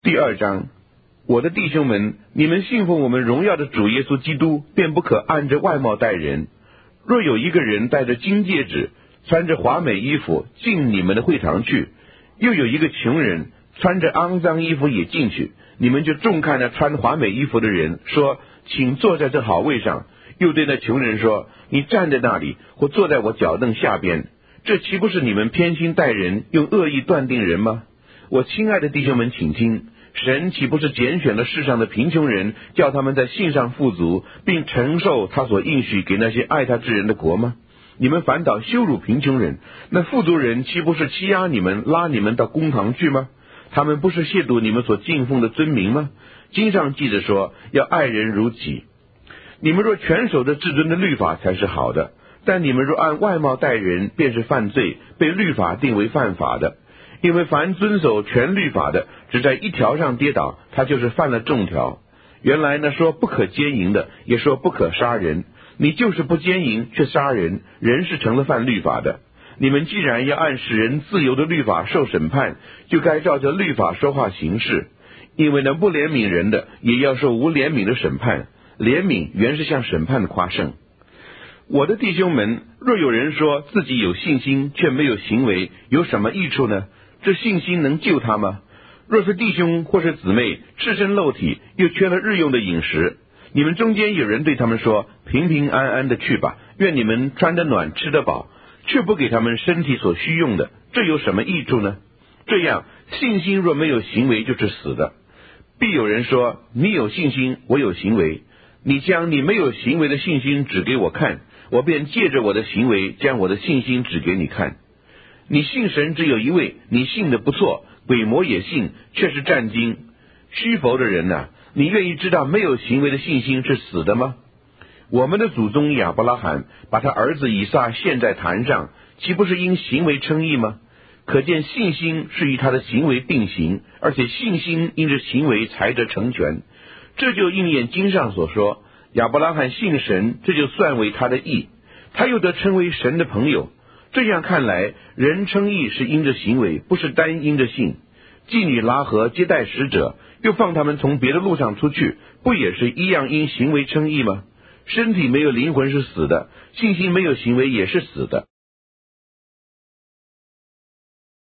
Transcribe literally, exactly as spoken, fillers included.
第二章，我的弟兄们，你们信奉我们荣耀的主耶稣基督，便不可按着外貌待人。若有一个人戴着金戒指，穿着华美衣服进你们的会堂去，又有一个穷人穿着肮脏衣服也进去，你们就重看那穿华美衣服的人，说请坐在这好位上，又对那穷人说你站在那里，或坐在我脚凳下边，这岂不是你们偏心待人，用恶意断定人吗？我亲爱的弟兄们，请听，神岂不是拣选了世上的贫穷人，叫他们在信上富足，并承受他所应许给那些爱他之人的国吗？你们反倒羞辱贫穷人，那富足人岂不是欺压你们，拉你们到公堂去吗？他们不是亵渎你们所敬奉的尊名吗？经上记着说，要爱人如己。你们若全守着至尊的律法才是好的，但你们若按外貌待人，便是犯罪，被律法定为犯法的。因为凡遵守全律法的，只在一条上跌倒，他就是犯了众条。原来呢，说不可奸淫的，也说不可杀人，你就是不奸淫却杀人，人是成了犯律法的。你们既然要按使人自由的律法受审判，就该照着律法说话行事。因为那不怜悯人的，也要受无怜悯的审判。怜悯原是向审判的夸胜。我的弟兄们，若有人说自己有信心却没有行为，有什么益处呢？这信心能救他吗？若是弟兄或是姊妹赤身露体，又缺了日用的饮食，你们中间有人对他们说，平平安安的去吧，愿你们穿得暖吃得饱，却不给他们身体所需用的，这有什么益处呢？这样信心若没有行为，就是死的。必有人说，你有信心，我有行为，你将你没有行为的信心指给我看，我便借着我的行为将我的信心指给你看。你信神只有一位，你信的不错，鬼魔也信，却是战惊。虚浮的人啊，你愿意知道没有行为的信心是死的吗？我们的祖宗亚伯拉罕把他儿子以撒献在坛上，岂不是因行为称义吗？可见信心是与他的行为并行，而且信心因着行为才得成全。这就应验经上所说，亚伯拉罕信神，这就算为他的义，他又得称为神的朋友。这样看来，人称义是因着行为，不是单因着信。妓女拉合接待使者，又放他们从别的路上出去，不也是一样因行为称义吗？身体没有灵魂是死的，信心没有行为也是死的。